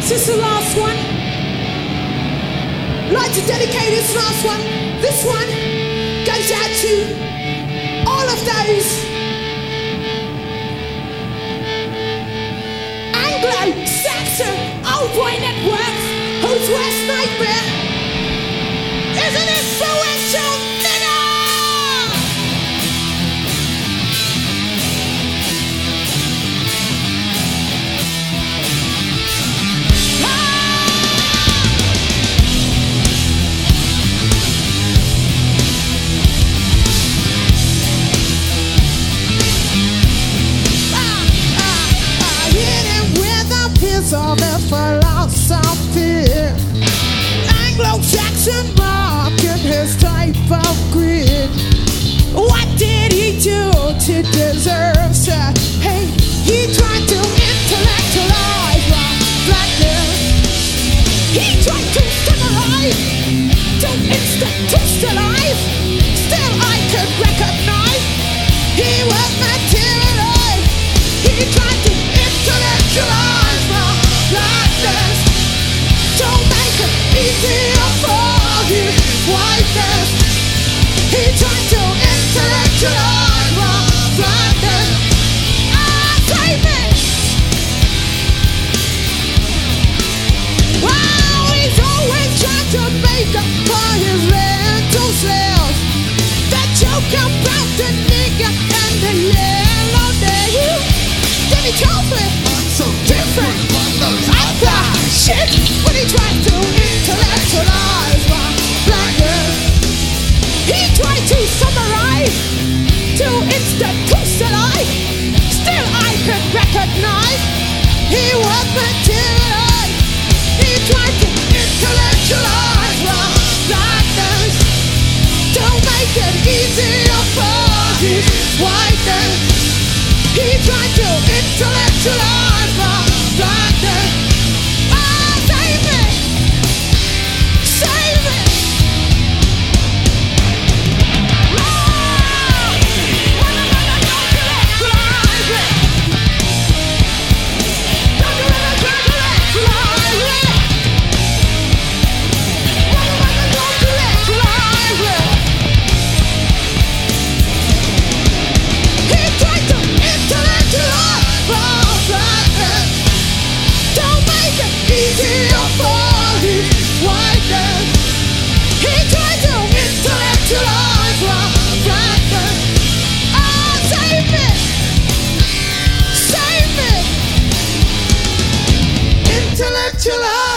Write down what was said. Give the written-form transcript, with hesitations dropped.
This is the last one. I'd like to dedicate this last one. This one goes out to all of those Anglo-Saxon old boy networks whose worst nightmare is an influential nigger! Of a philosophy, Anglo-Saxon mark in his type of grid. What did he do to deserve such hate? He tried to intellectualize blackness. He tried to summarize, to institutionalize. Still I could recognize he was materialized. He tried to intellectualize. Don't make it easier for his whiteness. He tried to intellectualize my blindness. Save me. Wow, he's always trying to make up for his mental cells. That joke about the nigger and the yellow day. Jimmy Copeland, so different. Shit, when he tried to intellectualize my blackness, he tried to summarize, to institutionalize. Still I could recognize he was materialized. He tried to intellectualize my blackness. Don't make it easier for his whiteness. He tried to intellectualize my blackness. Intellectualize.